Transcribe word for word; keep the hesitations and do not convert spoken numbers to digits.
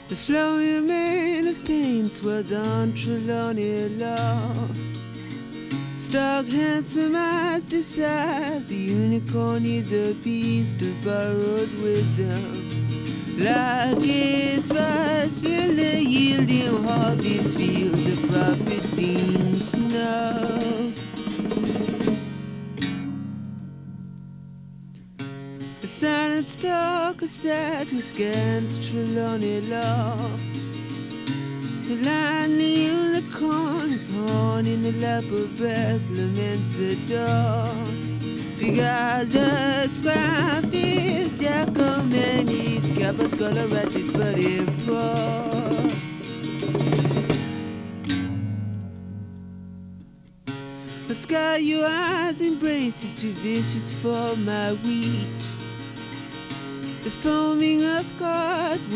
The flowing mane of paints was on Trelawney Law. Stark, handsome eyes decide the unicorn is a beast of borrowed wisdom. Like its first in the yielding harvest field, the prophet deems snow. The silent stalk of sadness scans Trelawney Law. The lonely unicorn is horn in the lap of breath, laments the dawn. Regardless, crime is Giacomenis, Capos coloratic but impour. The sky your eyes embrace is too vicious for my wheat. The foaming of God